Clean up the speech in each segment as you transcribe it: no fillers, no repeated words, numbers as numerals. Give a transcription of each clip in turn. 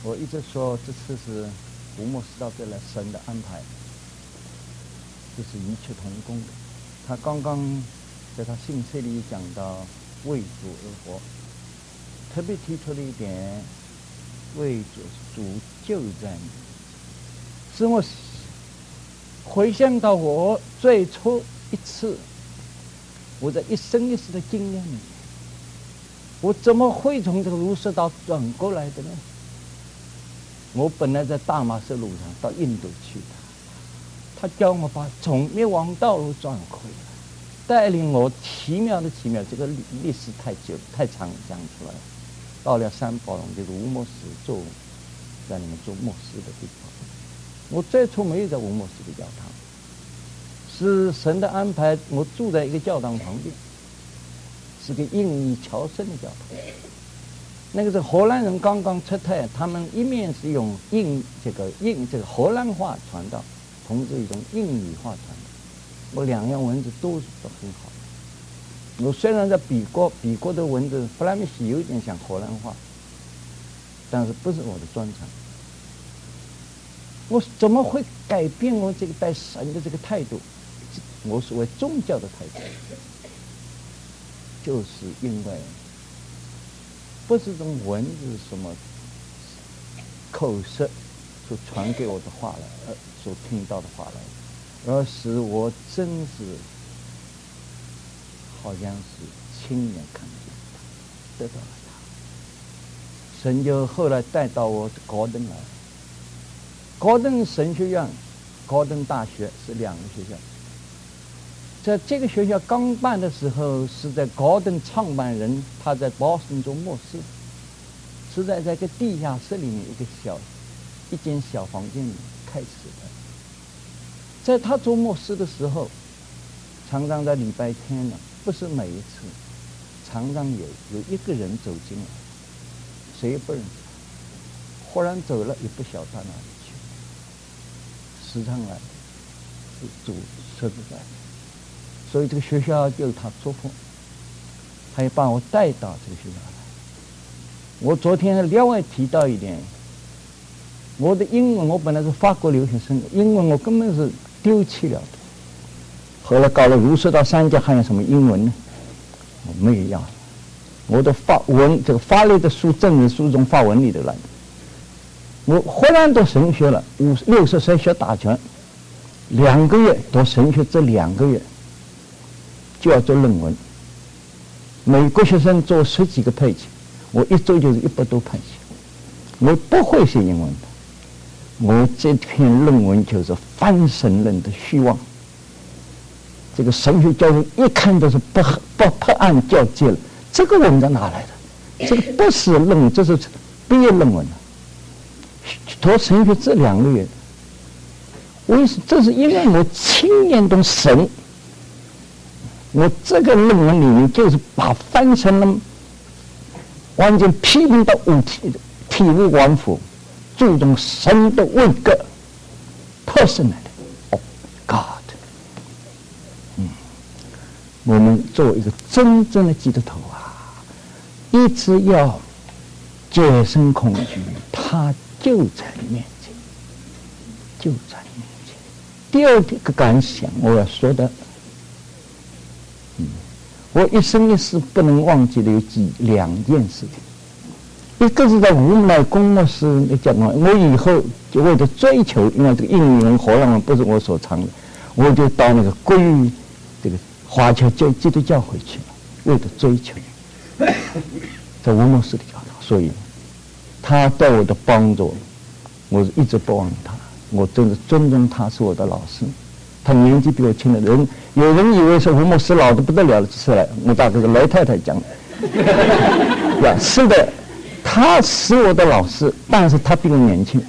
我一直说这次是吴牧师到这来神的安排，这是一切同工的。他刚刚在他信息里讲到为主而活，特别提出了一点，为主就在你，使我回想到我最初一次我在一生一世的经验里面，我怎么会从这个儒释道转过来的呢？我本来在大马士路上到印度去的，他叫我把从灭亡道路转回来，带领我奇妙，这个历史太久太长讲出来了。到了三宝龙就是吴牧师在里面做牧师的地方，我最初没有在吴牧师的教堂，是神的安排，我住在一个教堂旁边，是个印尼侨生的教堂。那个是荷兰人刚刚出台，他们一面是用这个荷兰话传道，同时一种印语话传道。我两样文字都很好。我虽然在比国的文字弗拉米西有点像荷兰话，但是不是我的专长。我怎么会改变我这个对神的这个态度？我所谓宗教的态度，就是因为不是从文字什么口舌所传给我的话来，所听到的话来，而是我真是好像是亲眼看见他，得到了他。神就后来带到我高登来，高登神学院、高登大学是两个学校。在这个学校刚办的时候，是在高登创办人他在波士顿做牧师，是在这个地下室里面一间小房间里开始的。在他做牧师的时候，常常在礼拜天呢，不是每一次，常常有一个人走进来，谁也不认识他，忽然走了也不晓得到哪里去，时常来是主设置在。所以这个学校就是他嘱咐，他也把我带到这个学校来。我昨天另外提到一点，我的英文我本来是法国留学生，英文我根本是丢弃了的。后来搞了儒释道三甲，还有什么英文呢？我没有要。我的这个法律的书、政治书从法文里头来的。我忽然读神学了，60岁学大全，2个月读神学，这2个月就要做论文。美国学生做10几个配器，我一做就是100多配器。我不会写英文的，我这篇论文就是翻神论的虚妄。这个神学教育一看都是不按教戒了，这个文章哪来的？这个不是论文，这是毕业论文了。读神学这2个月，为什么？这是因为我亲眼懂神。我这个论文里面就是把翻成了完全批评到体无完肤，注重神的位格 ，personally of God。我们作为一个真正的基督徒啊，一直要戒慎恐惧，他就在面前，就在面前。第二个感想，我要说的，我一生一世不能忘记的有2件事情。一个是在吴乃公牧师讲过，我以后就为了追求，因为这个印尼文、荷兰文不是我所长的，我就到那个归于这个华侨基督教回去了，为了追求，在吴牧师的教堂，所以他对我的帮助，我一直不忘他，我真的尊重他，是我的老师。他年纪比我轻的人，有人以为是吴牧师老的不得了了，是来我大概是雷太太讲的，是的，他是我的老师，但是他比我年轻。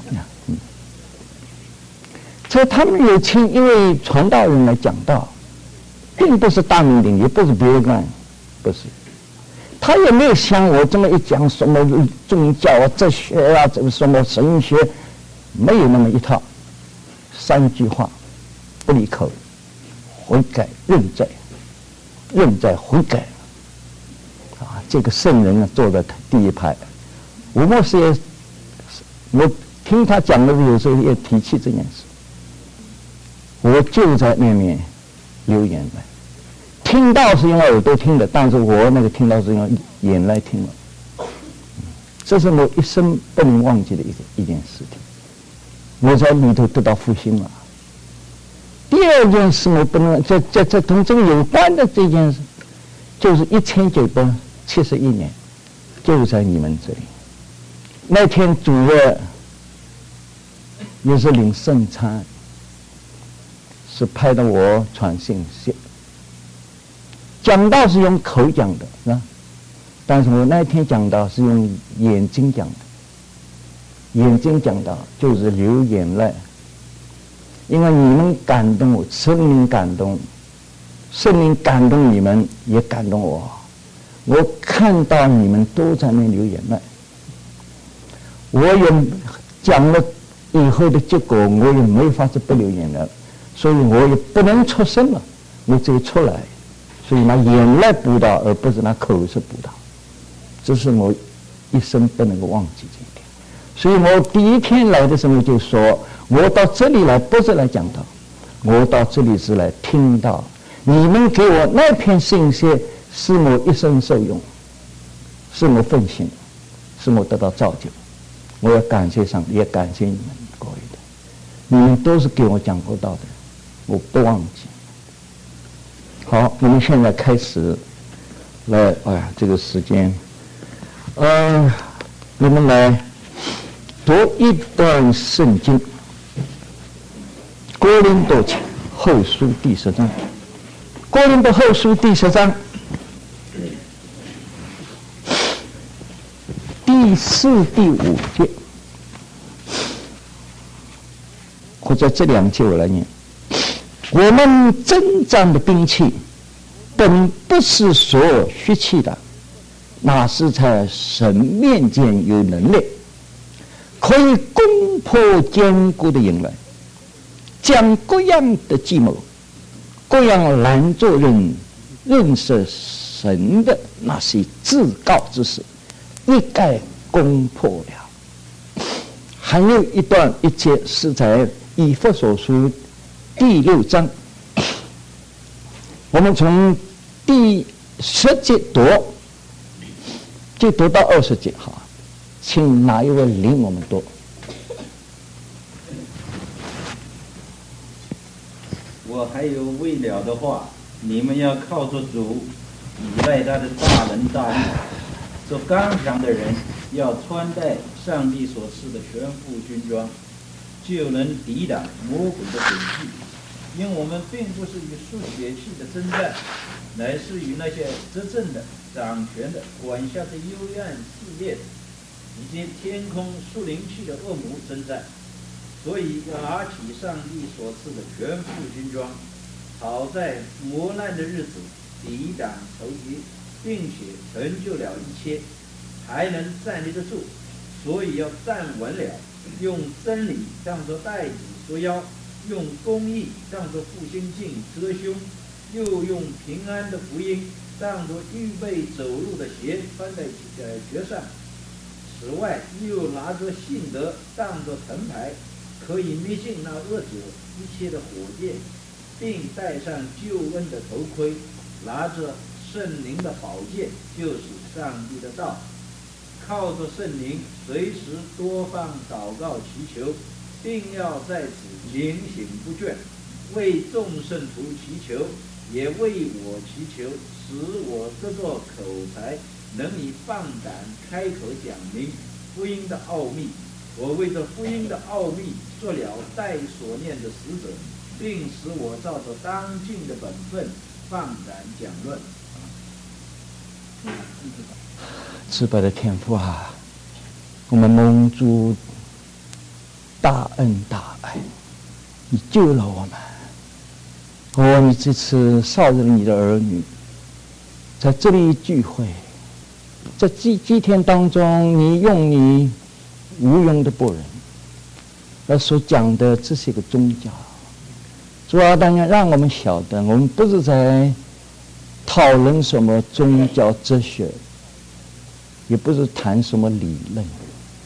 所以他们有请一位传道人来讲道，并不是大名鼎，也不是别人，不是。他也没有像我这么一讲什么宗教啊、哲学啊、这个什么神学，没有那么一套。3句话，不离口，悔改认罪悔改。这个圣人呢，坐在第一排，吴牧师也我听他讲的有时候也提起这件事，我就在那面流眼泪。听到是用耳朵听的，但是我那个听到是用眼来听了。这是我一生不能忘记的一件事情。我在里头得到复兴了。第二件事我不能这同这个有关的这件事，就是1971年，就在你们这里。那天主日也是领圣餐，是派的我传信息。讲道是用口讲的，是吧？但是我那天讲道是用眼睛讲的，眼睛讲道就是流眼泪，因为你们感动我，圣灵感动你们，也感动我。我看到你们都在那流眼泪，我也讲了以后的结果，我也没法子不流眼泪，所以我也不能出声了，我只有出来。所以拿眼泪补到，而不是拿口舌补到，这是我一生不能够忘记这一点。所以我第一天来的时候就说，我到这里来不是来讲道，我到这里是来听到你们给我那篇信息，使我一生受用，使我奉献，使我得到造就。我要感谢上帝，也感谢你们各位的，你们都是给我讲过道的，我不忘记。好，我们现在开始来，这个时间，我们来读一段圣经，《哥林多后书》第10章，《哥林多后书》第10章第4、第5节，或者这2节我来念。我们征战的兵器，本不是所有血气的，那是在神面前有能力，可以攻破坚固的营垒，将各样的计谋、各样拦阻人认识神的那些至高之事，一概攻破了。还有一节是在以弗所书第6章，我们从第10节读，就读到20节。好，请哪一位领我们读？ 我还有未了的话，你们要靠着主，依赖他的大能大力。做刚强的人要穿戴上帝所赐的全副军装，就能抵挡魔鬼的诡计。因我们并不是与属血气的征战，乃是与那些执政的、掌权的、管辖的幽暗世界的，以及天空属灵气的恶魔征战。所以要拿起上帝所赐的全副军装，好在磨难的日子抵挡仇敌，并且成就了一切，还能站立得住。所以要站稳了，用真理当作带子束腰，用公义当作护心镜遮胸，又用平安的福音当作预备走路的鞋穿在脚上。此外，又拿着信德当作藤牌，可以灭尽那恶者一切的火箭，并戴上救恩的头盔，拿着圣灵的宝剑，就是上帝的道，靠着圣灵随时多方祷告祈求，并要在此警醒不倦，为众圣徒祈求，也为我祈求，使我这个口才能以放胆开口讲明福音的奥秘。我为这福音的奥秘做了带所念的使者，并使我照着当尽的本分放胆讲论。 慈悲的天父啊，我们蒙主大恩大爱，你救了我们。你这次少了你的儿女在这里聚会，在几天当中，你用你无用的仆人而所讲的，这是一个宗教。主要当然让我们晓得，我们不是在讨论什么宗教哲学，也不是谈什么理论，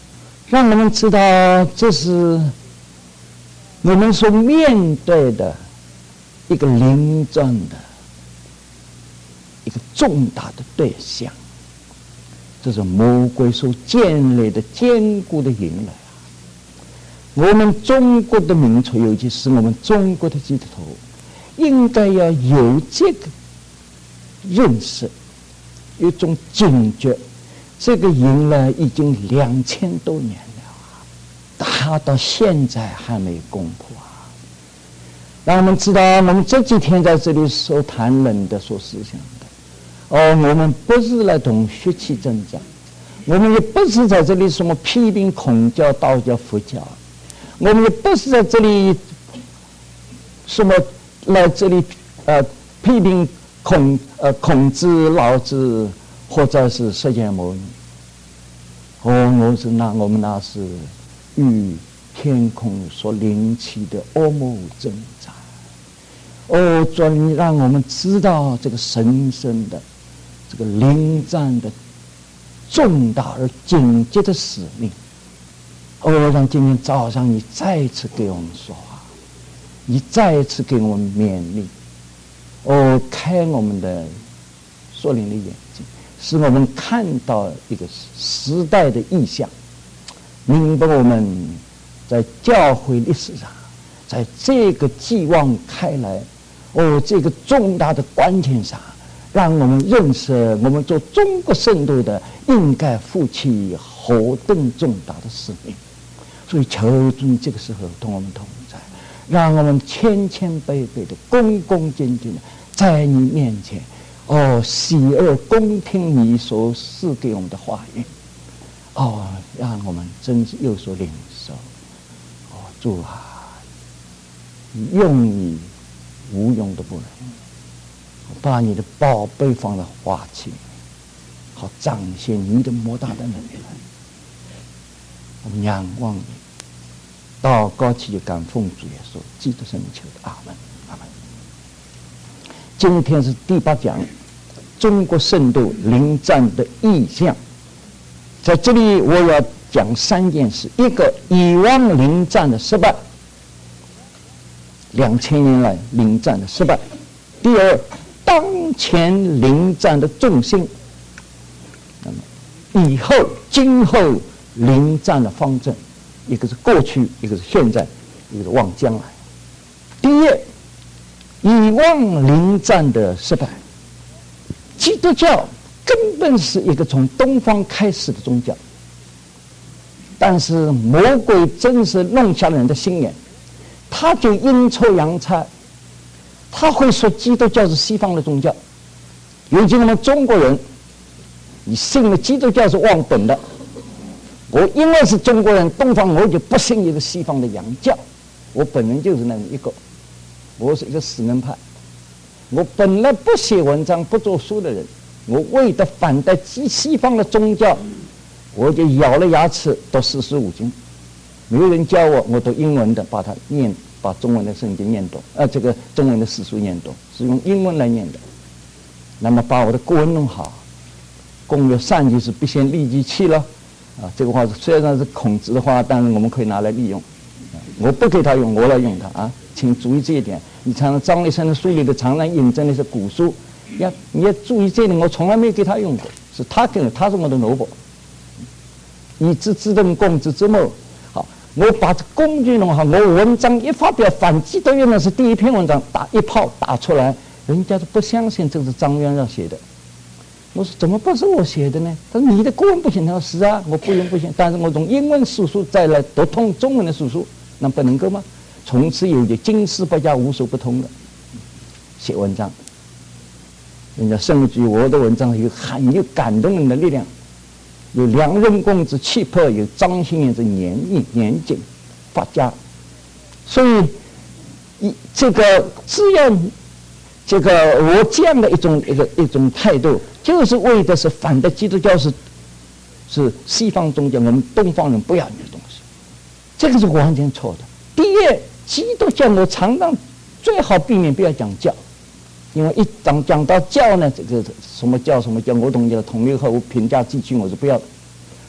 让我们知道这是我们所面对的一个临战的一个重大的对象，这是魔鬼所建立的坚固的营垒。我们中国的民族，尤其是我们中国的基督徒，应该要有这个认识，一种警觉。这个营垒已经2000多年了，他到现在还没攻破啊！让我们知道，我们这几天在这里所谈论的、所思想的，我们不是来同血气争战，我们也不是在这里什么批评孔教、道教、佛教。我们也不是在这里什么来这里批评孔子、老子或者是释迦牟尼。我们那是与天空所领起的恶魔征战。主，你让我们知道这个神圣的、这个临战的重大而紧急的使命。让今天早上你再一次给我们说话，你再一次给我们勉励，开我们的属灵的眼睛，使我们看到一个时代的意象，明白我们在教会历史上，在这个继往开来，这个重大的关键上，让我们认识我们做中国圣徒的应该负起何等重大的使命。所以求主你这个时候同我们同在，让我们谦谦卑卑的、恭恭敬敬的在你面前，喜而恭听你所赐给我们的话语，让我们真是有所领受。主啊，用你无用的不能，把你的宝贝放在花器，好彰显你的莫大的能力。我们仰望你，祷告祈求感奉主耶稣基督圣名求的，阿门，阿门。今天是第8讲，中国圣徒临战的意象。在这里我要讲3件事：一个，以往临战的失败，2000年来临战的失败；第二，当前临战的重心；那么以后、今后临战的方针，一个是过去，一个是现在，一个是望将来。第一，以往临战的失败。基督教根本是一个从东方开始的宗教，但是魔鬼真是弄瞎了人的心眼，他就阴错阳差，他会说基督教是西方的宗教，尤其我们中国人，你信了基督教是忘本的。我因为是中国人，东方我就不信一个西方的洋教。我本人就是那一个，我是一个死人派。我本来不写文章、不做书的人，我为了反对西方的宗教，我就咬了牙齿读45经。没有人教我，我读英文的，把中文的圣经念读，这个中文的史书念读，是用英文来念的。那么把我的国文弄好，公曰善就是必先利己器了。这个话虽然是孔子的话，但是我们可以拿来利用。我不给他用，我来用它请注意这一点。你常常张立生的书里的常常引证的是古书，你要注意这一点，我从来没给他用过，是他给的，他是我的萝卜。以知之动，共之之谋。好，我把这工具弄好，我文章一发表，反基督教呢是第一篇文章，一炮打出来，人家都不相信这是张元让写的。我说怎么不是我写的呢？他说你的国文不行。他说是啊，我不行，但是我从英文史书再来读通中文的史书，那不能够吗？从此有就经世不加，无所不通的写文章。人家甚至于我的文章有很有感动人的力量，有梁任公之气魄，有张欣元之年景发家。所以这个只要这个我这样的一种态度，就是为的是反对基督教是西方宗教，我们东方人不要你的东西，这个是完全错的。第一，基督教我常常最好避免不要讲教，因为一讲到教呢，这个什么教，我统一了统一后评价地区我是不要的。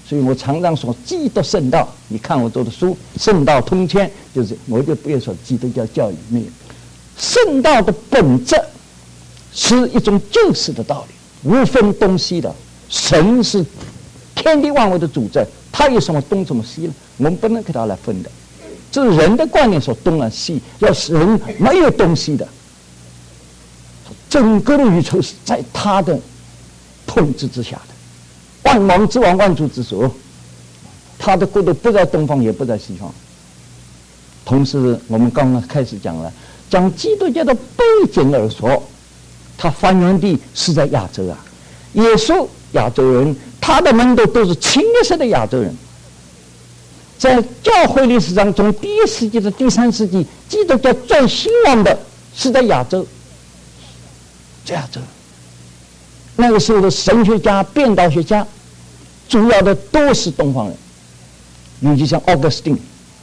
所以我常常说基督圣道，你看我做的书《圣道通签》，就是我就不要说基督教教育没有。圣道的本质是一种救世的道理，无分东西的。神是天地万物的主宰，他有什么东什么西呢？我们不能给他来分的。这是人的观念说东啊西，要是人没有东西的，整个的宇宙是在他的统治之下的，万王之王，万主之主，他的国度不在东方，也不在西方。同时，我们刚刚开始讲了，讲基督教的背景而说，他发源地是在亚洲啊。耶稣亚洲人，他的门徒都是清一色的亚洲人。在教会历史上，从第1世纪到第3世纪，基督教最兴旺的是在亚洲。在亚洲，那个时候的神学家、变道学家，主要的都是东方人，尤其像奥格斯丁、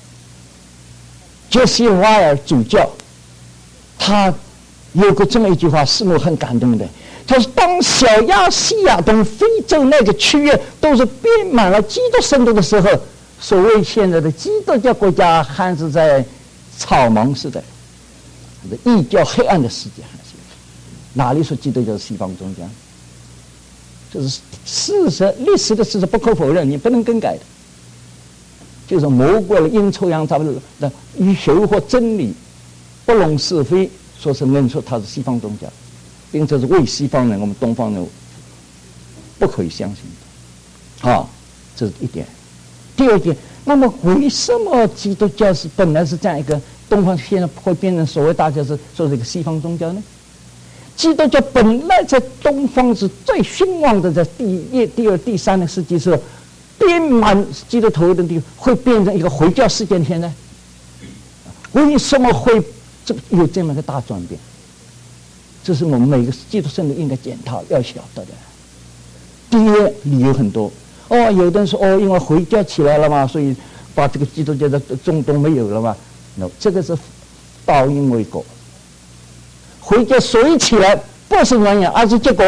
杰西·瓦尔主教，他有过这么一句话，使我很感动的。他说：“当小亚细亚等非洲那个区域都是遍满了基督圣徒的时候，所谓现在的基督教国家还是在草莽时代，异教黑暗的世界，还是哪里说基督教是西方宗教？这是事实，历史的事实不可否认，你不能更改的。就是魔鬼了阴臭阳差不多的，以修或真理，不容是非，说是能说它是西方宗教，并且是为西方人，我们东方人不可以相信的。好，这是一点。第二点，那么为什么基督教是本来是这样一个东方，现在会变成所谓大家是说这个西方宗教呢？基督教本来在东方是最兴旺的，在第2、第3个世纪时候，遍满基督徒的地方，会变成一个回教世界。现在为什么会有这么一个大转变？这是我们每个基督圣徒应该检讨要晓得的。第一，理由很多。有的人说因为回教起来了嘛，所以把这个基督教的中东没有了嘛。No， 这个是倒因为果。回教所以起来不是原因，而是结果。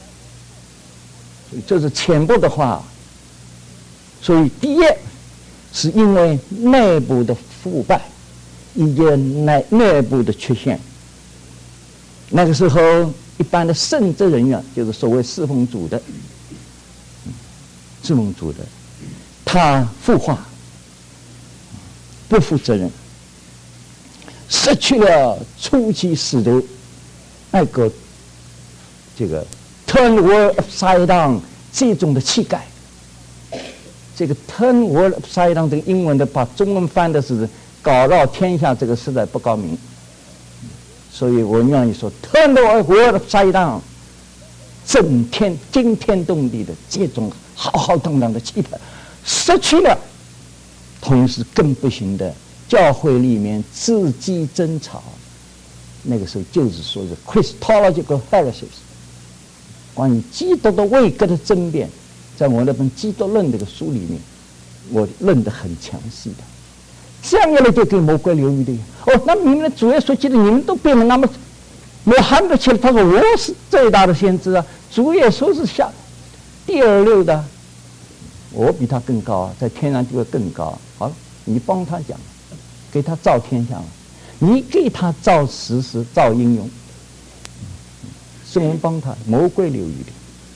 这是浅薄的话。所以第一，是因为内部的腐败，以及内部的缺陷。那个时候，一般的圣职人员，就是所谓侍奉主的，他腐化，不负责任，失去了初期使徒那个这个 turn world upside down 这种的气概。这个 turn world upside down 这个英文的把中文翻的是搞到天下，这个实在不高明。所以我愿意说 turn the world upside down， 惊天动地的这种浩浩荡荡的气派失去了。同时更不行的，教会里面自己争吵，那个时候就是说是 Christological heresies， 关于基督的位格的争辩，在我那本《基督论》这个书里面，我论得很详细的。这样一来就给魔鬼留余地。那你们的主耶稣基督，你们都变得那么没喊得起来。他说我是最大的先知啊，主耶稣是第二流的，我比他更高啊，在天上地位更高。好了，你帮他讲，给他造天下，你给他造实施，造应用，是我们帮他，魔鬼留余地。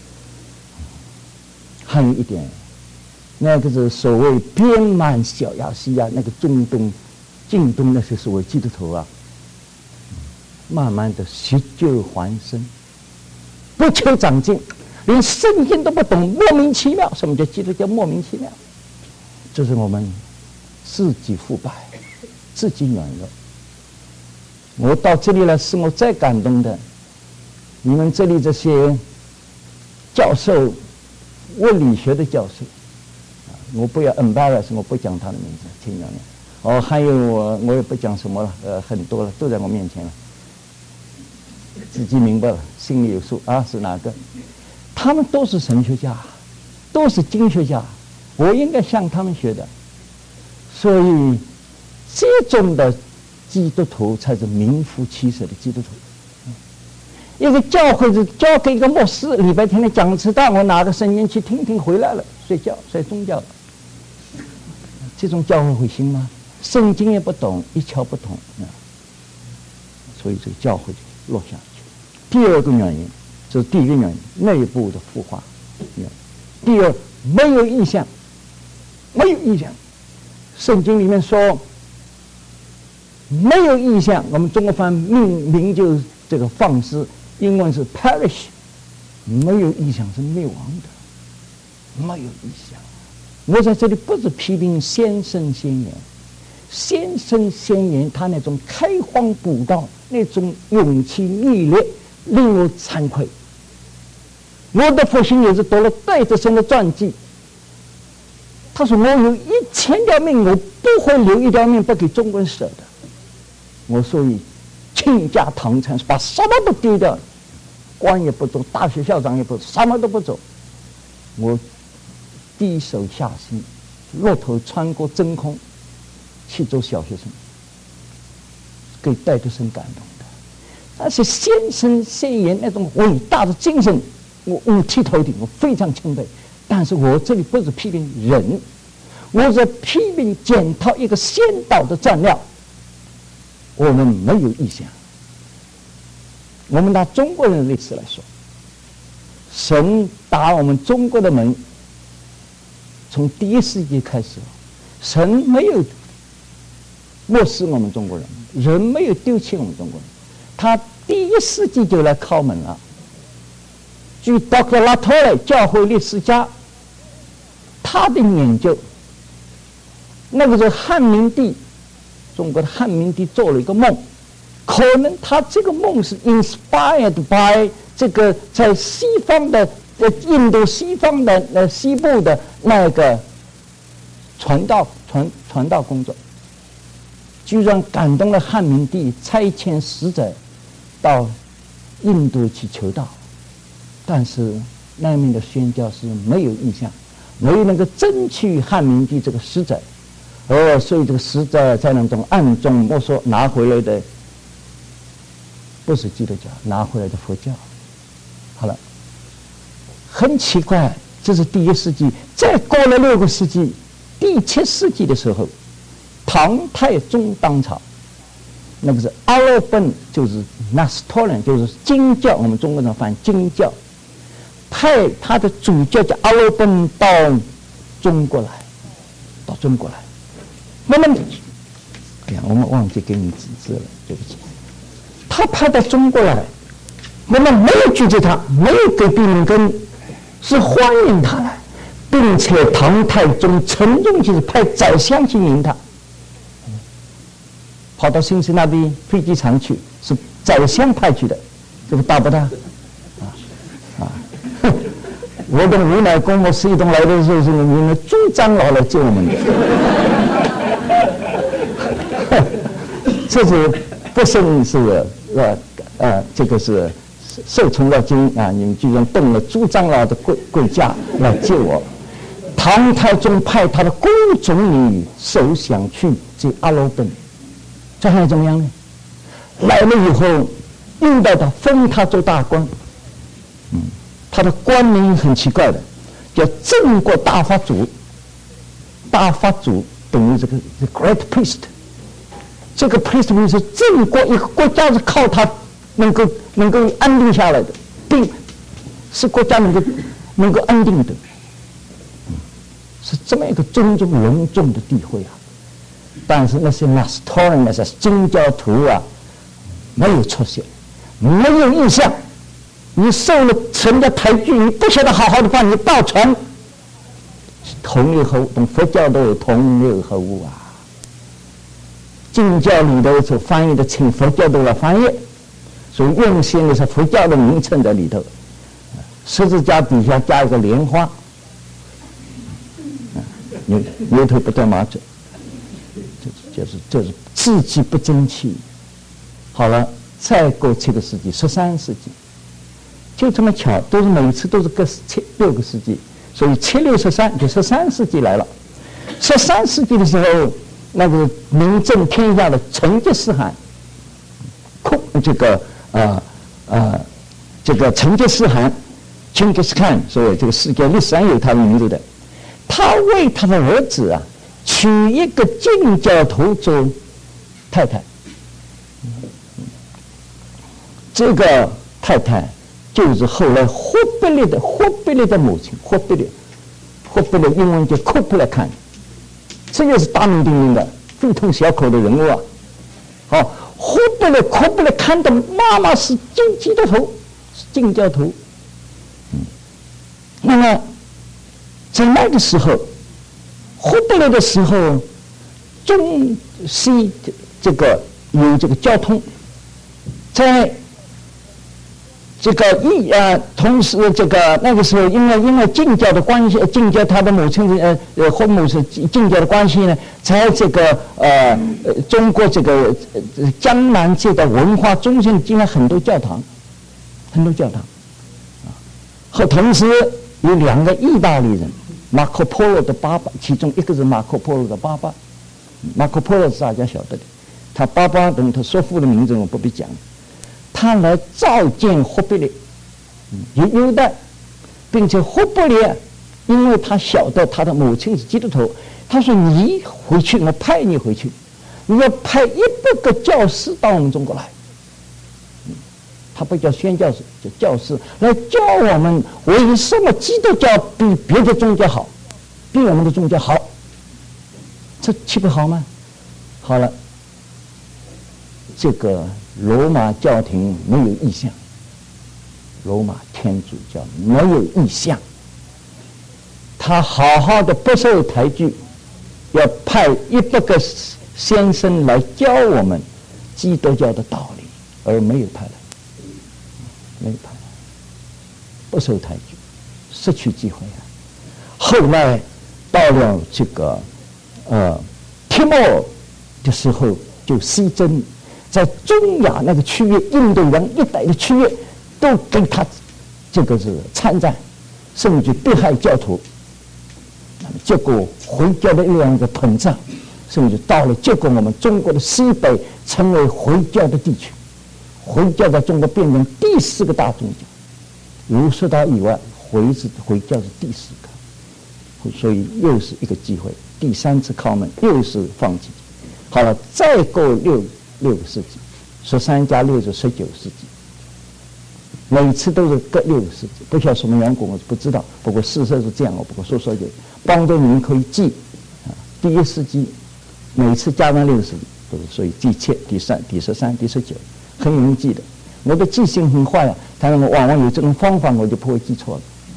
还有一点，那个是所谓遍满小亚细亚那个中东、近东那些所谓基督徒啊，慢慢的习旧还生，不求长进，连圣经都不懂，莫名其妙。什么叫基督教？莫名其妙，这是我们自己腐败，自己软弱。我到这里来，使我最感动的，你们这里这些教授，物理学的教授，我不要 embarrass， 我不讲他的名字，听到没有？还有我也不讲什么了，很多了，都在我面前了，自己明白了，心里有数啊，是哪个？他们都是神学家，都是经学家，我应该向他们学的。所以，这种的基督徒才是名副其实的基督徒。一个教会是交给一个牧师，礼拜天的讲词道，我拿个圣经去听听回来了， 睡觉，睡宗教，这种教会会行吗？圣经也不懂，一窍不通啊，所以这个教会就落下去。第二个原因，这是第一个原因，内部的腐化。第二，没有意向，没有意向。圣经里面说，没有意向，我们中国翻命名就是这个放肆，英文是 perish， 没有意向是灭亡的，没有意向。我在这里不是批评先生先言，先生先言他那种开荒布道，那种勇气毅力，令我惭愧。我的父亲也是读了戴德生的传记，他说我有1000条命，我不会留一条命不给中国人舍的。我所以倾家荡产，把什么都丢掉，官也不做，大学校长也不做，什么都不做。我低手下心，骆驼穿过真空去做小学生，给戴德生感动的。但是先生先言那种伟大的精神，我五体投地，我非常钦佩。但是我这里不是批评人，我是批评检讨一个先导的战略。我们没有意向。我们拿中国人的历史来说，神打我们中国的门，从第1世纪开始，神没有漠视我们中国人，人没有丢弃我们中国人，他第1世纪就来敲门了。据 Dr. Latour 教会历史家他的研究，那个时候汉明帝，中国的汉明帝做了一个梦，可能他这个梦是 inspired by 这个在西方的印度西方的西部的那个传道工作，居然感动了汉明帝，差遣使者到印度去求道。但是那面的宣教是没有意向，没有能够争取汉明帝这个使者，所以这个使者在那种暗中摸索拿回来的不是基督教，拿回来的佛教。好了，很奇怪，这是第1世纪，再过了6个世纪，第7世纪的时候，唐太宗当朝，那个是阿罗本，就是 Nestorian， 就是经教，我们中国人翻经教，派他的主教叫阿罗本到中国来，那么，哎呀，我们忘记给你指示了，对不起。他派到中国来，那么没有拒绝他，没有给闭门羹，是欢迎他来，并且唐太宗陈忠就是派宰相去迎他，跑到新西那边飞机场去，是宰相派去的，这个大不大？我跟吴乃公、施一东来的时候，是因为朱长老来接我们的。这是不胜是这个是受宠若惊啊！你们居然动了朱长老的贵驾来接我。唐太宗派他的宫总理首相去接阿罗本，这还怎么样呢？来了以后，应到他封他做大官，他的官名很奇怪的，叫镇国大法主。大法主等于这个 the great priest， 这个 priest 是镇国一个国家是靠他能够安定下来的，并是国家能够安定的，是这么一个尊重隆重的地位啊。但是那些 Nestorian 那些经教徒啊，没有出现，没有印象。你受了神的抬举，你不晓得好好的把你倒传，同流合污，同佛教都有同流合污啊。经教里头所翻译的，请佛教都来翻译，所以用心的是佛教的名称在里头，十字架底下加一个莲花，牛头不对马嘴，这是自己不争气。好了，再过7个世纪，13世纪。就这么巧，都是每一次都是各6个世纪，所以7、6、13就13世纪来了。13世纪的时候，那个名震天下的成吉思汗，这个成吉思汗 Genghis Khan， 所以这个世界历史上有他的名字的， 他为他的儿子啊娶一个禁教徒做太太。这个太太就是后来霍贝利的母亲，霍贝利英文叫库布勒坎，这就是大名鼎鼎的非同小可的人物啊。好，库布勒坎的妈妈是基督徒，是禁教徒。那么在那个时候，霍贝利的时候，中西这个有这个交通，在这个同时这个那个时候，因为禁教的关系，禁教他的母亲和母是禁教的关系呢，在这个中国这个江南这个文化中心，进了很多教堂，和同时有2个意大利人，马可波罗的爸爸，其中一个是马可波罗的爸爸，马可波罗是大家晓得的，他爸爸等他叔父的名字我不必讲。他来召见霍贝利，有的，并且霍贝利因为他晓得他的母亲是基督徒，他说你回去，我派你回去，你要派100个教师到我们中国来，他不叫宣教士，叫教师，来教我们为什么基督教比别的宗教好，比我们的宗教好，这岂不好吗？好了，这个罗马教廷没有意向，罗马天主教没有意向，他好好的不受抬举，要派100个先生来教我们基督教的道理，而没有派来，不受抬举，失去机会了。后来到了这个提莫尔的时候，就西征。在中亚那个区域，印度洋一带的区域，都跟他这个是参战，甚至迫害教徒。那么结果回教的力量的膨胀，甚至到了结果我们中国的西北成为回教的地区，回教在中国变成第4个大宗教，儒释道以外，回教是第4个，所以又是一个机会，第3次靠门又是放弃。好了，再过6个世纪，13加6是19世纪，每次都是各6个世纪，不晓得什么缘故我是不知道，不过事实是这样，我不过说就帮助你们可以记第1世纪每次加上6个世纪都是属于第7、第3、第13、第19，很容易记的。我的记性很坏啊，但是我往往有这种方法，我就不会记错了。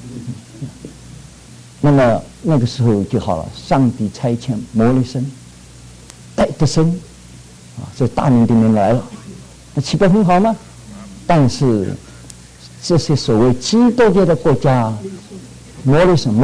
那么那个时候就好了，上帝差遣摩利森、戴德森这大名鼎鼎来了，那岂不很好吗？但是这些所谓基督教的国家，摩利森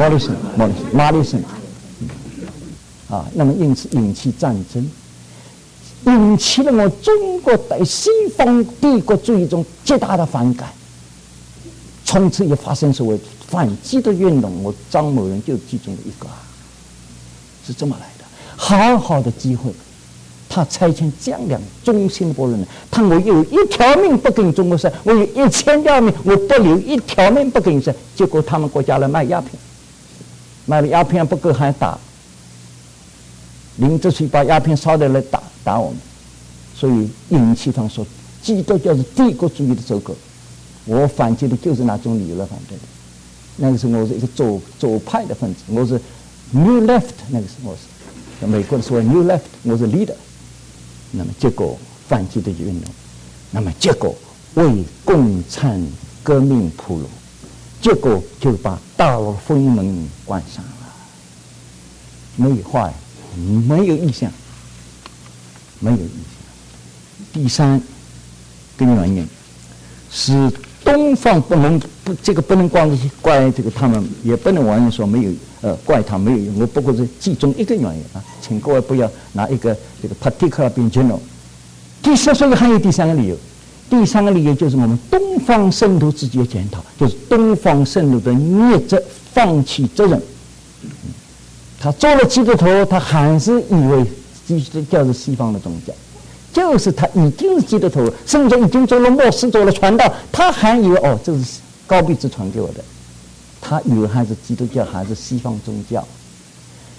那么因此引起战争，引起了我中国在西方帝国主义中极大的反感，从此也发生所谓反基督运动。我张某人就是其中的一个是这么来的。好好的机会，他差遣这样2忠心的伯人，他我有1条命不跟中国事，我有1000条命，我不留1条命不跟事。结果他们国家来卖鸦片，卖了鸦片不够还打，林则徐把鸦片烧掉来打我们，所以引起他们说基督教是帝国主义的走狗。我反击的就是那种理由来反对的。那个时候我是一个左派的分子，我是 New Left， 那个时候我是美国的所谓 New Left， 我是 leader。那么结果反击的运动，那么结果为共产革命铺路，结果就把大陆福音门关上了。没有话，没有意向，没有意向。第3个原因是东方不能光怪这个他们，也不能完全说没有怪他没有用。我不过是其中一个原因啊，请各位不要拿一个这个 particular 变 general。所以还有第3个理由，第3个理由就是我们东方圣徒自己的检讨，就是东方圣徒的孽责，放弃责任。他做了基督徒，他还是以为基督教是西方的宗教。就是他已经是基督徒，甚至已经做了牧师，做了传道，他还以为这是高必之传给我的，他以为还是基督教，还是西方宗教，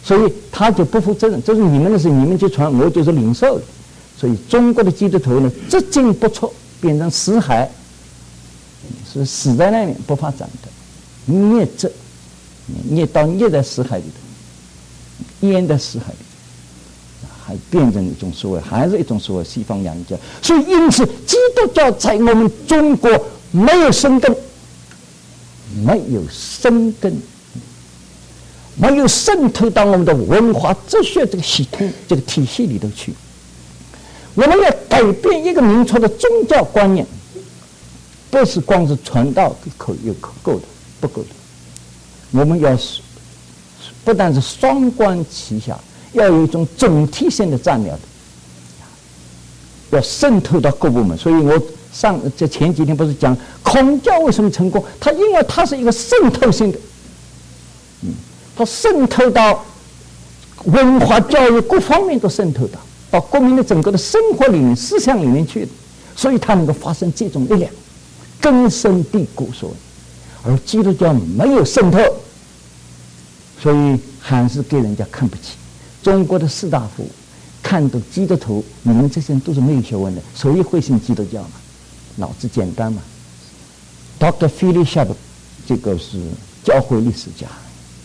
所以他就不负责任，这是你们的事，你们去传，我就是领受的。所以中国的基督徒呢，只进不出，变成死海，是死在那里不发展的，灭着，捏在死海里头，淹在死海里头，还变成一种所谓，还是一种所谓西方洋教。所以因此，基督教在我们中国没有生根，没有生根。没有渗透到我们的文化哲学这个系统、这个体系里头去。我们要改变一个民族的宗教观念，不是光是传道够的，不够的。我们要不但是双管齐下，要有一种总体性的战略的，要渗透到各部门。所以我这前几天不是讲孔教为什么成功？因为它是一个渗透性的，它渗透到文化教育各方面都渗透到国民的整个的生活里面、思想里面去的，所以它能够发生这种力量，根深蒂固所谓。而基督教没有渗透，所以还是给人家看不起。中国的士大夫看到基督徒，你们这些人都是没有学问的，谁会信基督教嘛？脑子简单嘛。Dr. Philip Schaub 这个是教会历史家。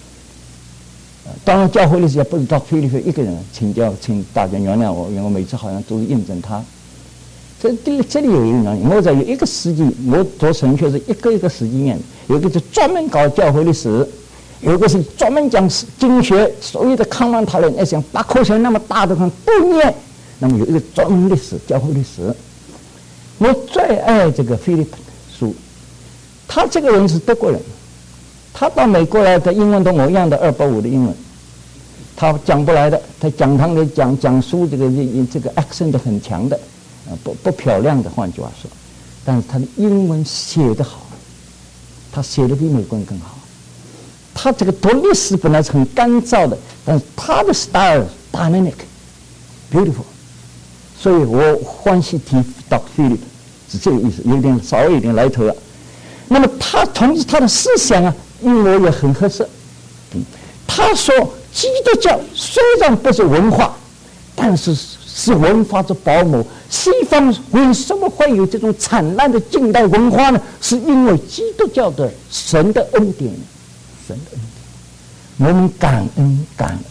当然，教会历史家不是到菲律宾一个人，请大家原谅我，因为我每次好像都是印证他。这里有一个人，我在有一个世纪，我做神学是一个世纪念，有一个就专门搞教会历史，有一个是专门讲经学，所有的康曼塔人像8口学那么大的都念。那么有一个专门历史，教会历史。我最爱这个菲利普书，他这个人是德国人。他到美国来，他英文跟我一样的285的英文，他讲不来的。他讲堂里讲书，这个 accent 很强的，不漂亮的，换句话说，但是他的英文写得好，他写的比美国人更好。他这个读历史本来是很干燥的，但是他的 style dynamic beautiful， 所以我欢喜提 Dr. Philip 是这个意思，稍微有点来头了。那么他同时他的思想啊，因为也很合适。他说，基督教虽然不是文化，但是是文化的保姆。西方为什么会有这种灿烂的近代文化呢？是因为基督教的神的恩典，神的恩典。我们感恩。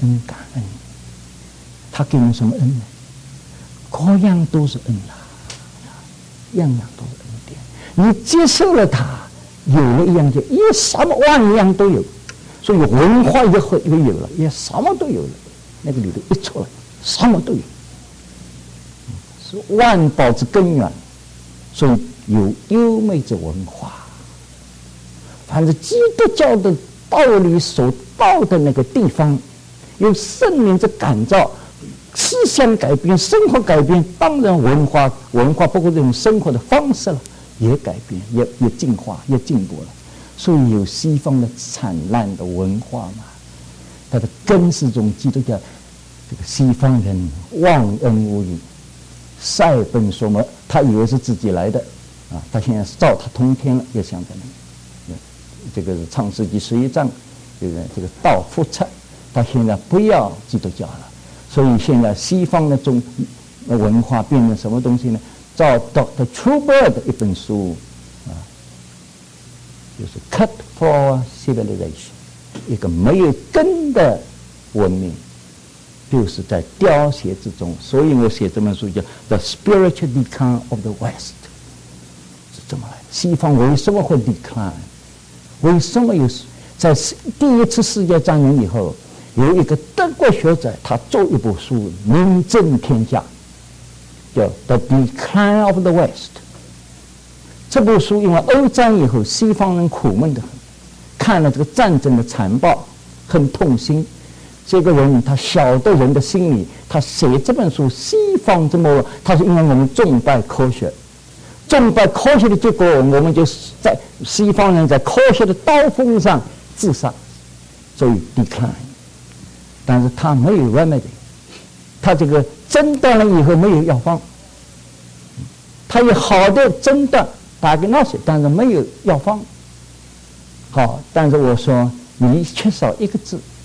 他给我们什么恩呢？各样都是恩啦，样样都是恩典。你接受了它，有了一样就也什么万样都有。所以文化也有了，也什么都有了。那个里头一出来，什么都有，是万宝之根源。所以有优美之文化。反正基督教的道理所到的那个地方，有圣灵之感召，思想改变，生活改变，当然文化包括这种生活的方式了，也改变，也进化，也进步了。所以有西方的灿烂的文化嘛，它的根是从基督教。这个西方人忘恩无义，塞本说么，他以为是自己来的啊，他现在照他通天了，也想在那里。这个是创世纪11章，这个道复测，他现在不要基督教了，所以现在西方的文化变成什么东西呢？照 Dr. Truber 的一本书啊，就是 Cut for Civilization， 一个没有根的文明，就是在凋谢之中。所以我写这本书叫 The Spiritual Decline of the West， 是这么来的。西方为什么会 decline？ 为什么有在第一次世界战争以后，有一个德国学者，他做一部书名震天下，叫 The Decline of the West。 这部书因为欧战以后，西方人苦闷得很，看了这个战争的残暴，很痛心。这个人他晓得人的心理，他写这本书《西方之末》，他是因为我们崇拜科学，崇拜科学的结果，我们就在西方人在科学的刀锋上自杀，所以 decline。但是他没有 remedy， 他这个诊断了以后没有药方，他有好的诊断 diagnosis， 但是没有药方。好，但是我说你缺少一个字。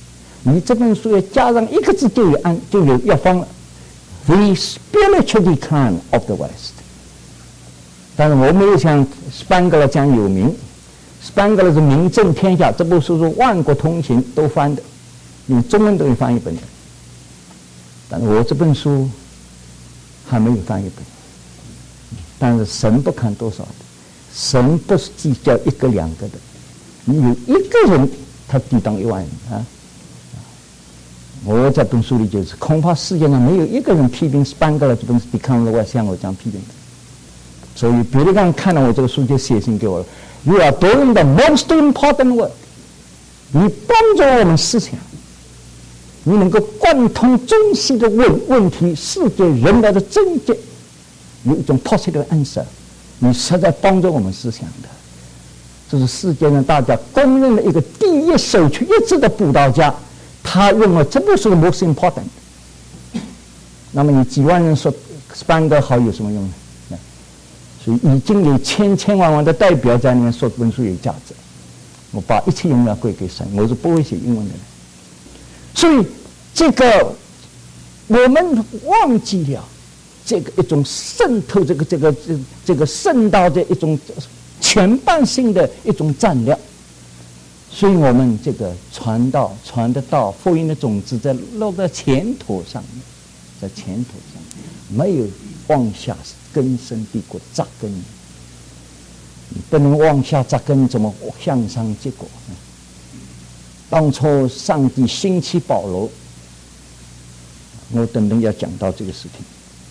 你这本书要加上一个字就有要放了 ，The spiritual decline of the West。但是我没有像斯班格勒这样有名，斯班格勒是名震天下，这部书是万国通行都翻的，用中文都有翻译本的。但是我这本书还没有翻译本。但是神不看多少的，神不是计较一个两个的，你有一个人，他抵挡1万人啊！我这本书里就是，恐怕世界上没有一个人批评斯班格勒这本《Decline of the West》像我这样批评的。所以别的人看到我这个书就写信给我了 ，You are doing the most important work。你帮助我们思想，你能够贯通中西的问题，世界人类的症结，有一种 positive answer， 你实在帮助我们思想的。这是世界上大家公认的一个第一首屈一指的布道家，他认为这不是个 most important。那么你几万人说斯班格好有什么用呢？所以已经有千万的代表在里面说这本书有价值。我把一切荣耀归给神，我是不会写英文的人。所以这个我们忘记了这个一种渗透这个渗到的一种全般性的一种战略。所以我们这个传得到福音的种子在落在前途上面，在前途上没有往下根深蒂固扎根，你不能往下扎根，怎么向上结果呢？当初上帝兴起保罗，我等等要讲到这个事情。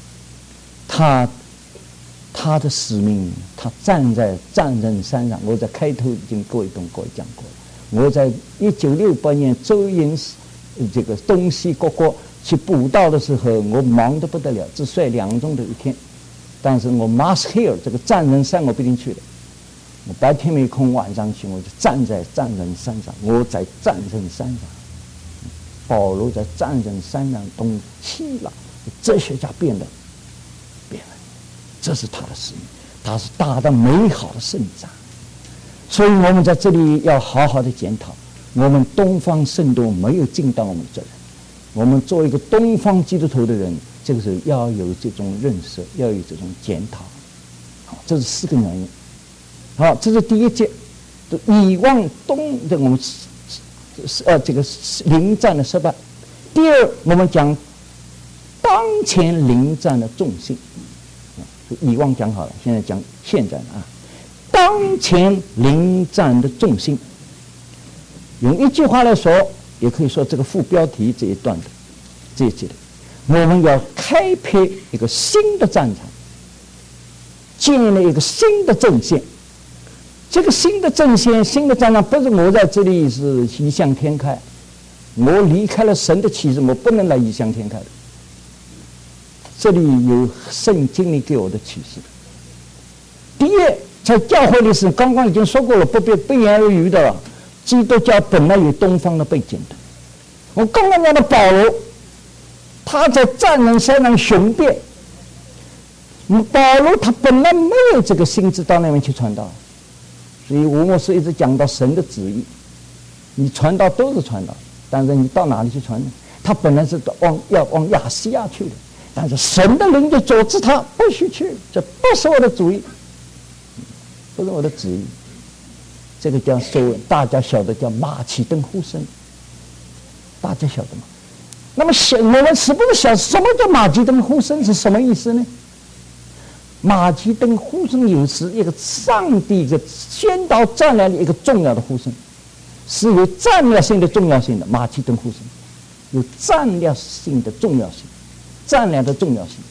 他的使命，他站在战人山上，我在开头已经各位讲过了。我在1968年周营这个东西各国去布道的时候，我忙得不得了，只睡2钟头一天。但是我 Mars Hill 这个战人山我不一定去的，我白天没空，晚上去，我就站在战人山上。我在战人山上，保罗在战人山上东希腊哲学家变了，这是他的使命，他是大的美好的圣战。所以我们在这里要好好的检讨，我们东方圣徒没有尽到我们的责任。我们做一个东方基督徒的人，这个时候要有这种认识，要有这种检讨。好，这是4个原因。好，这是第一节，以往东的我们这个临战的失败。第二，我们讲当前临战的重性。以往讲好了，现在讲现在啊。当前临战的重心，用一句话来说，也可以说这个副标题这一段的这一节的，我们要开辟一个新的战场，建立一个新的阵线。这个新的阵线、新的战场，不是我在这里是异想天开，我离开了神的启示，我不能来异想天开的。这里有圣经里给我的启示。第一，在教会历史刚刚已经说过了，不言而喻的了。基督教本来有东方的背景的。我刚刚讲的保罗，他在战人山上雄辩。保罗他本来没有这个心智到那边去传道，所以吴牧师一直讲到神的旨意。你传道都是传道，但是你到哪里去传呢？他本来是要往亚细亚去的，但是神的灵就阻止他不许去，这不是我的主意。不是我的旨意，这个叫大家晓得叫马其顿呼声，大家晓得吗？那么我们是不是晓得什么叫马其顿呼声是什么意思呢？马其顿呼声也是一个上帝一个宣导战略的一个重要的呼声，是有战略性的重要性的。马其顿呼声有战略性的重要性，战略的重要性。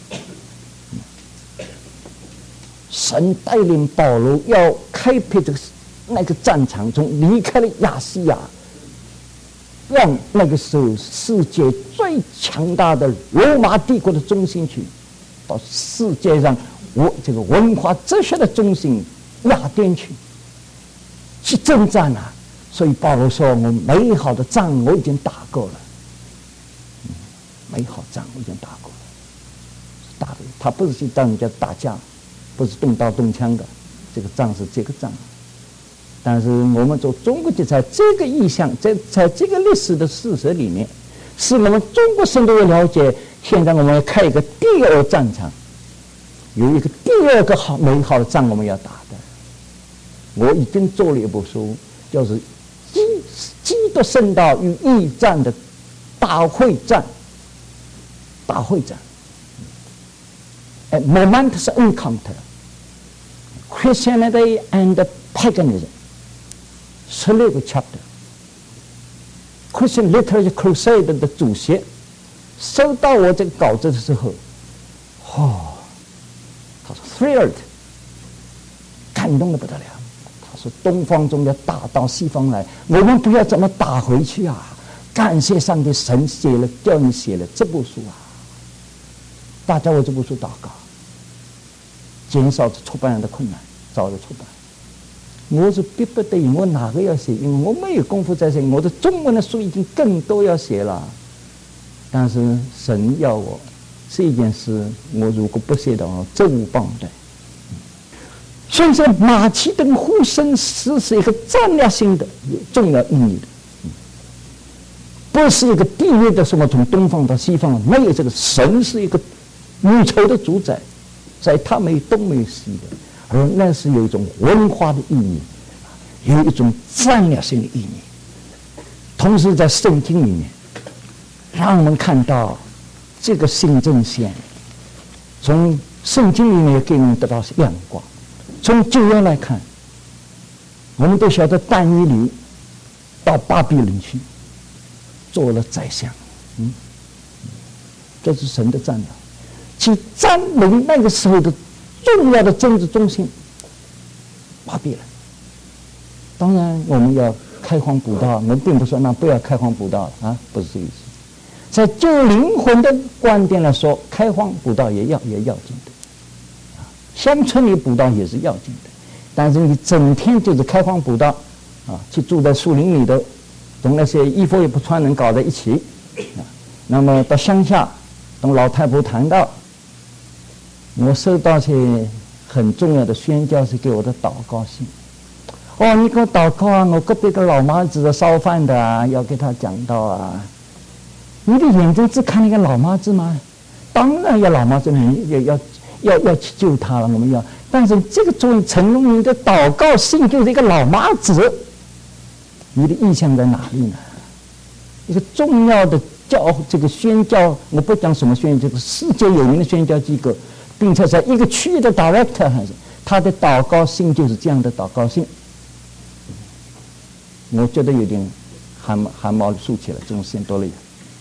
神带领保罗要开辟那个战场，从离开了亚细亚，让那个时候世界最强大的罗马帝国的中心去，到世界上这个文化哲学的中心雅典去征战啊！所以保罗说：“我美好的仗我已经打过了，美好仗我已经打过了。”打的他不是去当人家打架。不是动刀动枪的，这个仗是这个仗。 但是我们做中国就在这个意象，在这个历史的事实里面，使我们中国深度的了解。现在我们要开一个第二战场，有一个第二个美好的仗我们要打的。我已经做了一部书，就是基督圣道与异战的大会战。大会战 ，a momentous encounter, Christianity and paganism， 16个 chapter。Christian Literature Crusade 的主席收到我这个稿子的时候，他说 thrilled， 感动的不得了。他说东方中要打到西方来，我们不要怎么打回去啊！感谢上帝，神叫你写了这部书啊！大家为这部书祷告，减少出版人的困难，早日出版。我是逼不得已，我哪个要写？因为我没有功夫在写，我的中文的书已经更多要写了。但是神要我这件事，我如果不写的话，责无旁贷。所以说，马其顿呼声是一个战略性的、有重要意义的，不是一个地域的什么从东方到西方，没有这个。神是一个宇宙的主宰，在他没有东没有西的，而那是有一种文化的意义，有一种战略性的意义。同时，在圣经里面，让我们看到这个新正线，从圣经里面给我们得到亮光。从旧约来看，我们都晓得但以理到巴比伦去做了宰相，这是神的战略，去占领那个时候的重要的政治中心巴比伦。当然，我们要开荒补道，我们并不说那不要开荒补道了啊，不是这个意思。在就灵魂的观点来说，开荒补道也要紧的，乡村里补道也是要紧的。但是你整天就是开荒补道去住在树林里头，同那些衣服也不穿人搞在一起那么到乡下，同老太婆谈到，我收到些很重要的宣教是给我的祷告信。你给我祷告啊！我隔壁个老妈子烧饭的要给他讲道啊。你的眼睛只看那个老妈子吗？当然要老妈子，要去救他了。我们要，但是这个作为承诺你的祷告信就是一个老妈子，你的意向在哪里呢？一个重要的这个宣教，我不讲什么宣教，这个世界有名的宣教机构，并且在一个区域的 director 还是他的祷告信就是这样的祷告信。我觉得有点汗毛竖起来，这种事情多了。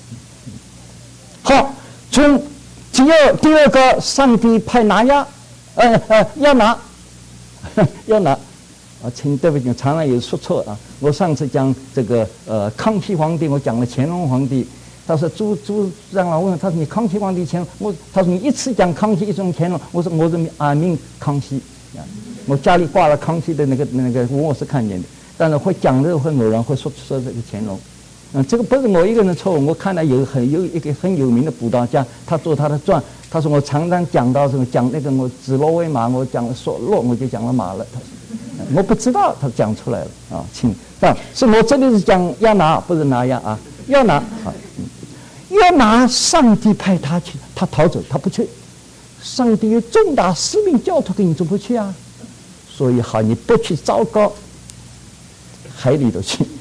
好，从第二个，上帝派要拿请对不起，常常有说错啊。我上次讲这个康熙皇帝，我讲了乾隆皇帝，他说朱长老问他说你康熙皇帝他说你一次讲康熙一种乾隆，我说我是名康熙我家里挂了康熙的那个我是看见的。但是会讲的会偶然会说这个乾隆，这个不是我一个人错误。我看到有一个很有名的卜道家，他做他的传，他说我常常讲到什么讲那个我指鹿为马，我讲了说鹿我就讲了马了。他说我不知道，他讲出来了请是我这里是讲要拿，不是拿呀要拿要拿。上帝派他去，他逃走，他不去。上帝有重大使命交托给你，怎么不去啊？所以好，你不去糟糕。海里头去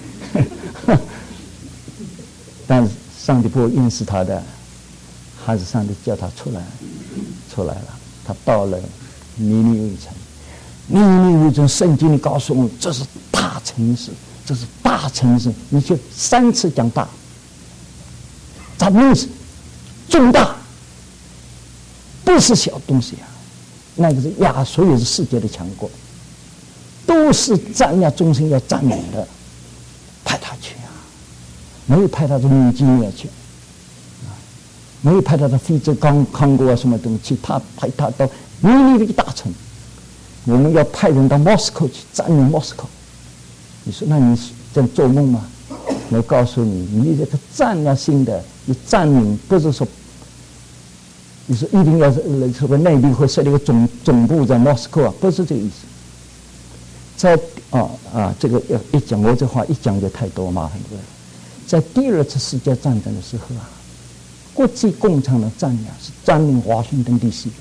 但是上帝不会应许他的，还是上帝叫他出来了。他到了尼尼微城，尼尼微城圣经里告诉我们，这是大城市，你就3次讲大，that means 重大，不是小东西那个是所有是世界的强国，都是战略中心要占领的，派他去没有派他到尼基利亚去没有派他到非洲康国什么东西，他派他到尼尼微大城。我们要派人到莫斯科去占领莫斯科。你说那你在做梦吗？我告诉你，你这个战略性的你占领，不是说你说一定要是内地会设立一个总部在莫斯科不是这个意思。 这个要一讲，我这话一讲就太多麻烦了。在第二次世界战争的时候啊，国际共产的战略是占领华盛顿 DC 的。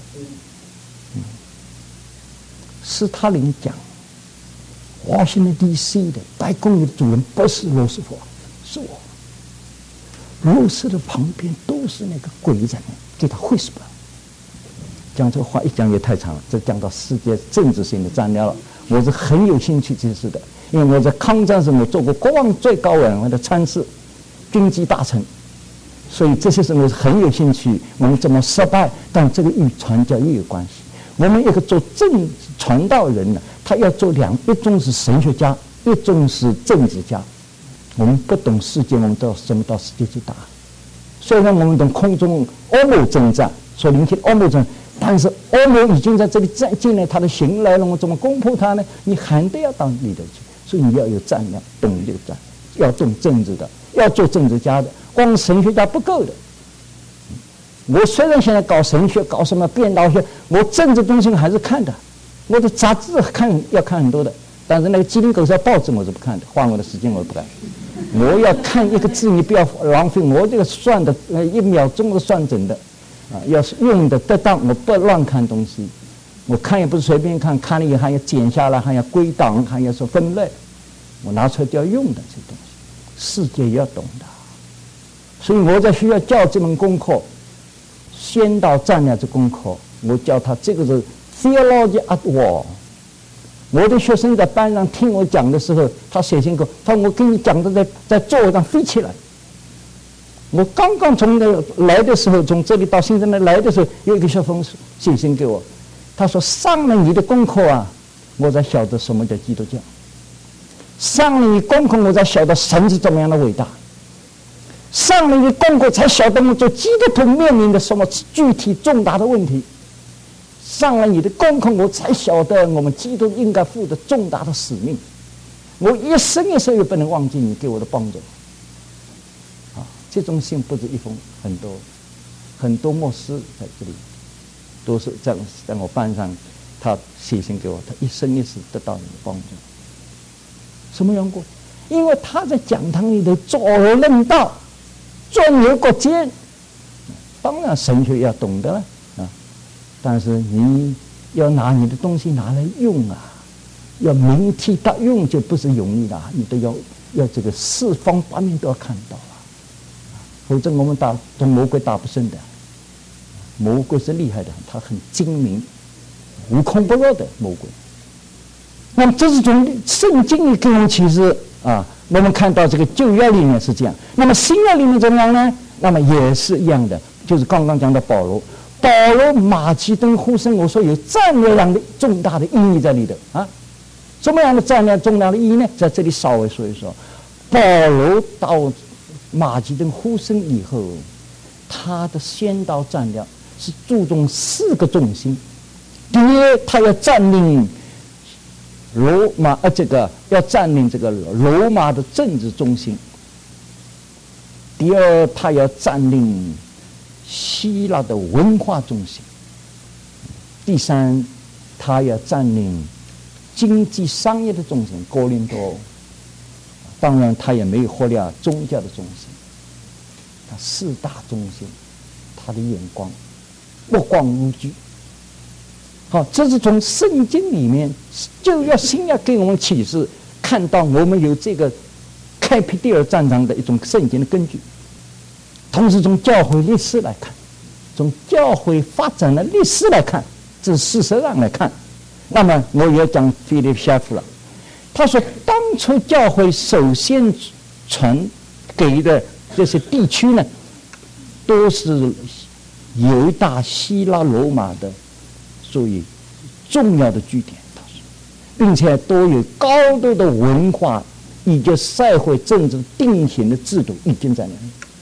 斯大林讲，华盛顿 DC 的白宫的主人不是罗斯福，是我。罗斯的旁边都是那个鬼人，给他会死吧。讲这个话一讲也太长了，这讲到世界政治性的战略了。我是很有兴趣解释的，因为我在抗战时我做过国防最高委员会的参事、军机大臣，所以这些事我是很有兴趣。我们怎么失败，但这个与传教也有关系。我们一个做传道人呢，他要做一种是神学家，一种是政治家。我们不懂世界，我们到什么到世界去打？虽然我们懂空中欧姆征战，所引起欧姆征战，但是欧姆已经在这里进来，他的行来了，我怎么攻破他呢？你还得要到里头去，所以你要有战略，懂这个战略，要懂政治的，要做政治家的，光神学家不够的。我虽然现在搞神学，搞什么变道学，我政治东西还是看的，我的杂志要看很多的，但是那个鸡零狗碎报纸我是不看的，花我的时间我不干。我要看一个字，你不要浪费，我这个算的1秒钟都算准的，要是用的得当，我不乱看东西。我看也不是随便看，看了以后还要剪下来，还要归档，还要说分类，我拿出来就要用的这东西，世界也要懂的。所以我在学校教这门功课，先导战略这功课，我教他这个是 theology at war。我的学生在班上听我讲的时候，他写信给我，他说我跟你讲的在座位上飞起来。我刚刚从那来的时候，从这里到新生那来的时候，有一个小朋友写信给我，他说上了你的功课啊，我才晓得什么叫基督教；上了你功课，我才晓得神是怎么样的伟大；上了你的功课，才晓得我们做基督徒面临的什么具体重大的问题。上了你的功课，我才晓得我们基督应该负的重大的使命。我一生一世也不能忘记你给我的帮助。这种信不止一封，很多牧师在这里，都是在我班上，他写信给我，他一生一世得到你的帮助。什么缘故？因为他在讲堂里头做而论道，钻牛角尖。当然神学要懂得了。但是你要拿你的东西拿来用啊，要明替大用就不是容易的，你都要这个四方八面都要看到啊，否则我们跟魔鬼打不胜的。魔鬼是厉害的，他很精明，无孔不入的魔鬼。那么这是从圣经里给我们启示啊，我们看到这个旧约里面是这样，那么新约里面怎么样呢？那么也是一样的，就是刚刚讲的保罗、马其顿、呼声，我说有战略上的重大的意义在里头啊。什么样的战略重大的意义呢？在这里稍微说一说。保罗到马其顿、呼声以后，他的先导战略是注重4个重心。第一，他要占领罗马，要占领这个罗马的政治中心。第二，他要占领希腊的文化中心。第三，他要占领经济商业的中心，哥林多。当然，他也没有忽略宗教的中心。他4大中心，他的眼光目光无拘。好，这是从圣经里面就要新要给我们启示，看到我们有这个开辟第二战场的一种圣经的根据。同时从教会历史来看，从教会发展的历史来看，这是事实上来看。那么我也讲菲利夏夫了，他说当初教会首先传给的这些地区呢，都是犹大、希腊、罗马的属于重要的据点，并且都有高度的文化以及社会政治定型的制度已经在那里。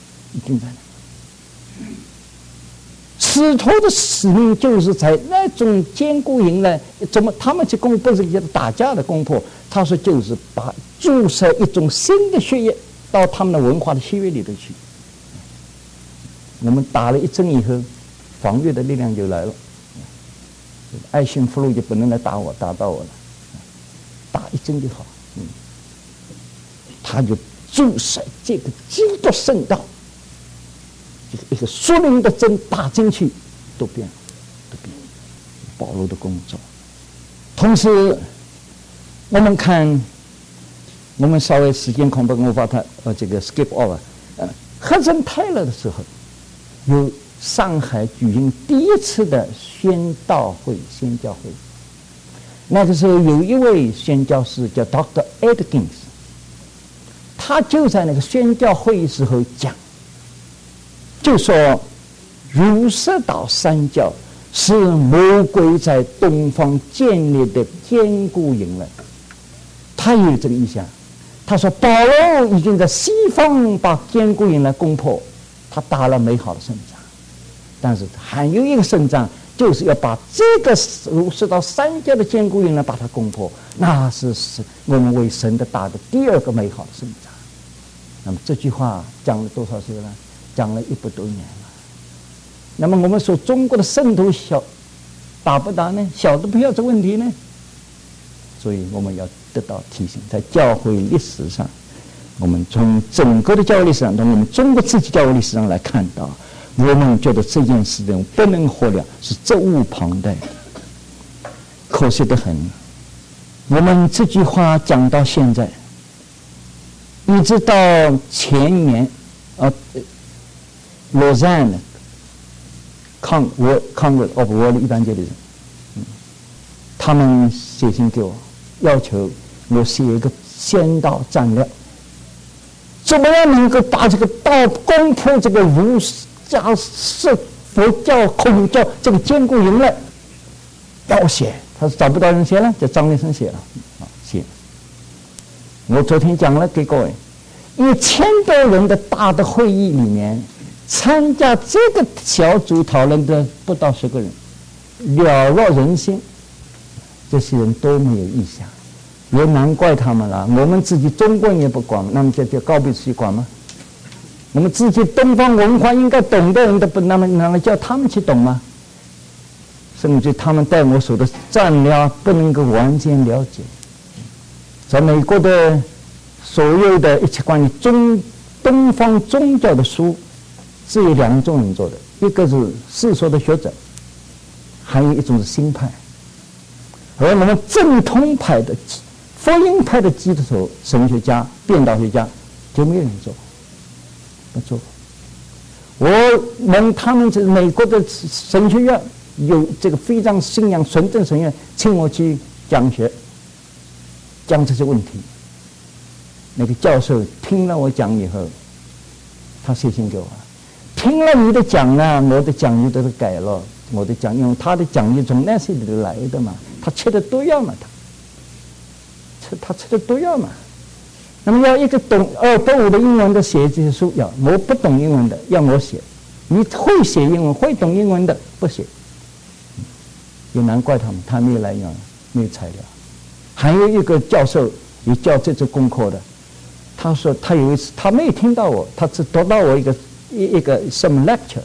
使徒的使命就是在那种坚固营呢，怎么他们去攻不是一个打架的攻破，他说就是把注射一种新的血液到他们的文化的血液里头去。我们打了一针以后，防御的力量就来了，爱新福禄就不能来打到我了。打真的好，他就注释这个基督圣道，一个属灵的大真气都变了，保罗的工作。同时，我们看，我们稍微时间恐怕我把它这个 skip over。合成泰勒的时候，有上海举行第一次的宣教会。那个时候有一位宣教师叫 Dr. Atkins， 他就在那个宣教会议时候讲，就说儒释道三教是魔鬼在东方建立的坚固营垒。他也有这个意向。他说保罗已经在西方把坚固营垒攻破，他打了美好的胜仗，但是还有一个胜仗，就是要把这个儒释道三教的坚固营垒把它攻破，那是我们为神的打的第二个美好的胜仗。那么这句话讲了多少岁了？讲了100多年了。那么我们说中国的圣徒打不打呢？晓得不晓得这问题呢？所以我们要得到提醒，在教会历史上，我们从整个的教会历史上，从我们中国自己教会历史上来看到，我们觉得这件事情不能活了，是责无旁贷的，可惜得很。我们这句话讲到现在，一直到前年Lausanne Congress of World Evangelism，他们写信给我，要求我写一个先导战略，怎么样能够把这个道攻破这个儒家是佛教孔教这个坚固营垒，要我写。他说找不到人写了，叫张立生写了，写。我昨天讲了给各位，1000多人的大的会议里面，参加这个小组讨论的不到10个人，了若人心。这些人都没有意向，也难怪他们了。我们自己中国人也不管，那么就告别去管吗？我们自己东方文化应该懂的人都不，那么叫他们去懂吗？甚至他们带我手的战略不能够完全了解。在美国的所有的一切关于东方宗教的书，只有2种人做的，一个是世俗的学者，还有一种是新派。而我们正统派的福音派的基督徒神学家辩道学家就没有人做，不做。他们是美国的神学院有这个非常信仰纯正神学院，请我去讲学，讲这些问题。那个教授听了我讲以后，他写信给我，听了你的讲呢，我的讲义都是改了。我的讲，因为他的讲义从那些里来的嘛，他吃的都要嘛，他吃的都要嘛。那么要一个懂285的英文的写这些书，要我不懂英文的要我写，你会写英文会懂英文的不写，也难怪他没有来用，没有材料。还有一个教授也教这次功课的，他说他有一次他没有听到我，他只读到我一个 some lectures。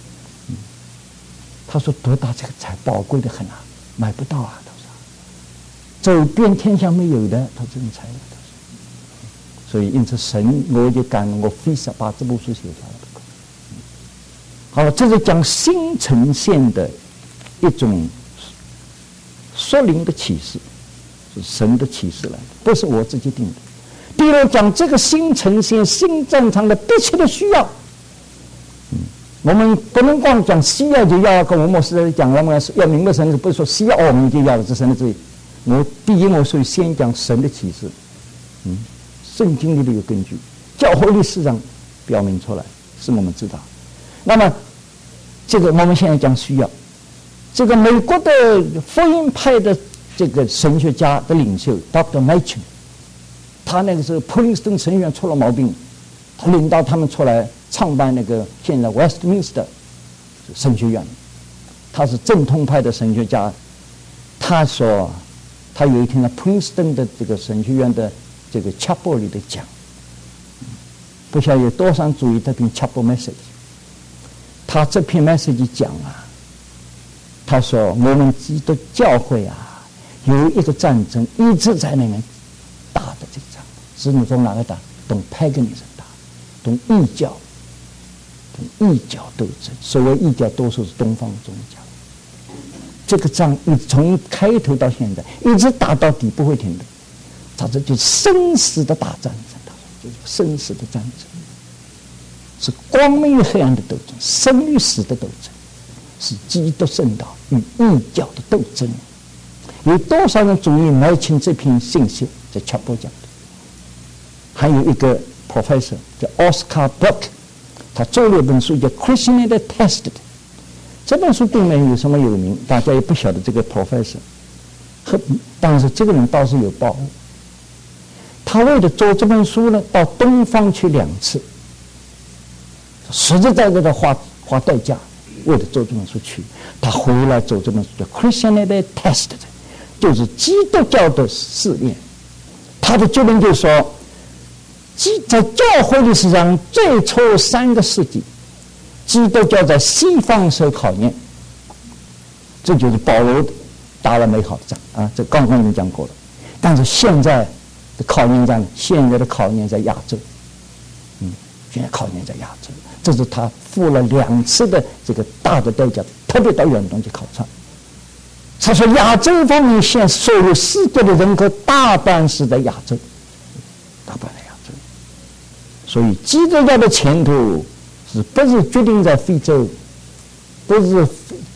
他说得到这个才宝贵的很啊，买不到啊，他说走遍天下没有的，他这种才有。所以因此神我就感恩我非常把这部书写下来。好，这是讲新呈现的一种属灵的启示，是神的启示来的，不是我自己定的。第二讲这个新呈现新正常的必须的需要。我们不能光讲需要就要，跟我们是讲我们要明白神的，不是说需要我们就要了，这神的旨意。我所以先讲神的启示，圣经里的有根据，教会历史上表明出来，是我们知道。那么这个我们现在讲需要，这个美国的福音派的这个神学家的领袖 Dr. Machen， 他那个时候普林斯顿神学院出了毛病，他领导他们出来创办那个现在 Westminster 神学院，他是正统派的神学家。他说他有一天在普林斯顿的这个神学院的这个 chapel 里的讲，不晓得有多少注意这篇 chapel message。他这篇 message 讲啊，他说我们基督教会啊有一个战争一直在那边的这个仗，是从哪个打？从 paganism 打，从异教斗争。所谓异教，多数是东方宗教。这个仗从开头到现在一直打到底，不会停的。它这就是生死的大战争，就是生死的战争，是光明与黑暗的斗争，生与死的斗争，是基督圣道与异教的斗争。有多少人主义买清这篇信息？在乔波讲的。还有一个 professor 叫 Oscar Burke， 他做了一本书叫 Christianity Tested。这本书并没有什么有名，大家也不晓得这个 professor。但是这个人倒是有抱负。他为了做这本书呢，到东方去2次，实实在在的花代价，为了做这本书去。他回来做这本书叫 Christianity Tested， 就是基督教的试验。他的结论就是说，在教会历史上最初3个世纪，基督教在西方受考验，这就是保罗打了美好的仗啊！这刚刚已经讲过了。但是现在的考验在现在的考验在亚洲，现在考验在亚洲，这是他付了2次的这个大的代价，特别到远东去考察。他说亚洲方面现所有世界的人口大半是在亚洲，大半在亚洲，所以基督教的前途不是决定在非洲，不是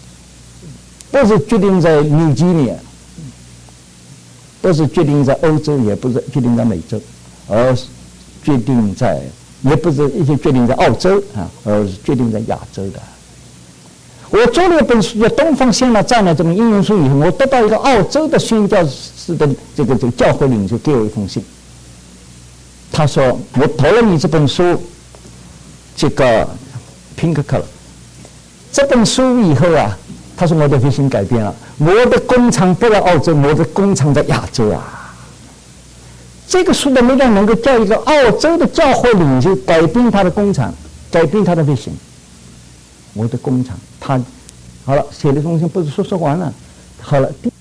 决定在纽几内亚，不是决定在欧洲，也不是决定在美洲，而是也不是一些决定在澳洲啊，而是决定在亚洲的。我做了一本书叫《东方先来战略》这本英文书以后，我得到一个澳洲的宣教士的这个教会领袖给我一封信，他说我投了你这本书，这个 Pink Color 这本书以后啊，他说我的内心改变了，我的工厂不在澳洲，我的工厂在亚洲啊。这个书的力量能够叫一个澳洲的教会领袖改变他的工厂，改变他的内心。我的工厂，他好了，写了封信不是说完了，好了。